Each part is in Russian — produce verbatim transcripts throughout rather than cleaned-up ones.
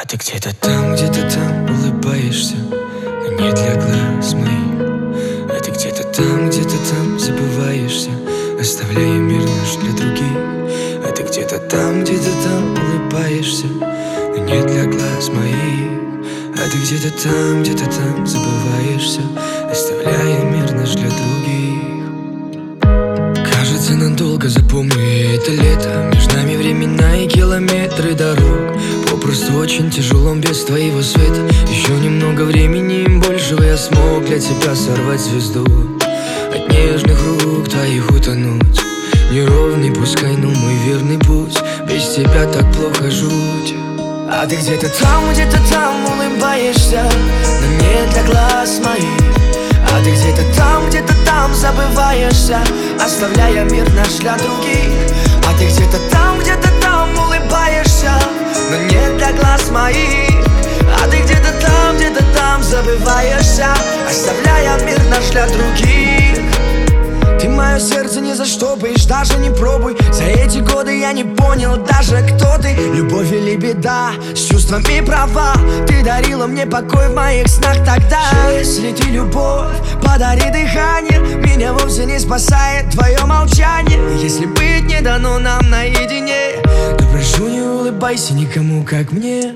А ты где-то там, где-то там улыбаешься, но не для глаз моих. А ты где-то там, где-то там забываешься, оставляя мир наш для других. А ты где-то там, где-то там улыбаешься, но не для глаз моих. А ты где-то там, где-то там забываешься, оставляя мир наш для других. Кажется, надолго запомню я это лето. Между нами времена и километры дорог. Попросту очень тяжело без твоего света. Еще немного времени, им большего я смог для тебя сорвать звезду. От нежных рук твоих утонуть. Неровный, пускай, но мой верный путь. Без тебя так плохо жуть. А ты где-то там, где-то там улыбаешься, но не для глаз моих. А ты где-то там, где-то там забываешься, оставляя мир наш для других. А ты где-то там, где-то там улыбаешься, но не для глаз моих. А ты где-то там, где-то там забываешься, оставляя мир наш для других. Ты мое сердце ни за что боишь, даже не пробуй. За эти годы я не понял даже, кто ты. Любовь или беда, с чувствами права. Ты дарила мне покой в моих снах тогда. Если ты любовь, подари дыхание. Меня вовсе не спасает твое молчание. Если быть не дано нам наедине, то прошу, не улыбайся никому, как мне.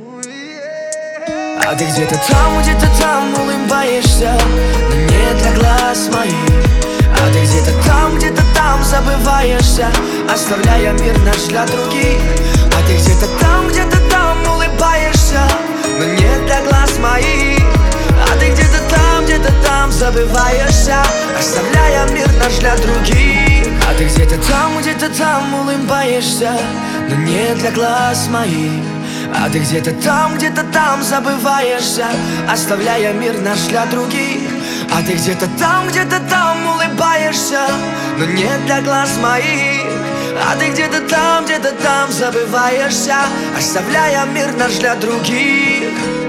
А ты где-то там, где-то там улыбаешься, но не для глаз моих. А ты где-то там, где-то там забываешься, оставляя мир наш для других. А ты где-то там, где-то там улыбаешься, но не для глаз моих. А ты где-то там, где-то там забываешься, оставляя мир наш для других. А ты где-то там, где-то там улыбаешься, но не для глаз моих. А ты где-то там, где-то там забываешься, оставляя мир наш для других. А ты где-то там, где-то там улыбаешься, но не для глаз моих. А ты где-то там, где-то там забываешься, оставляя мир наш для других.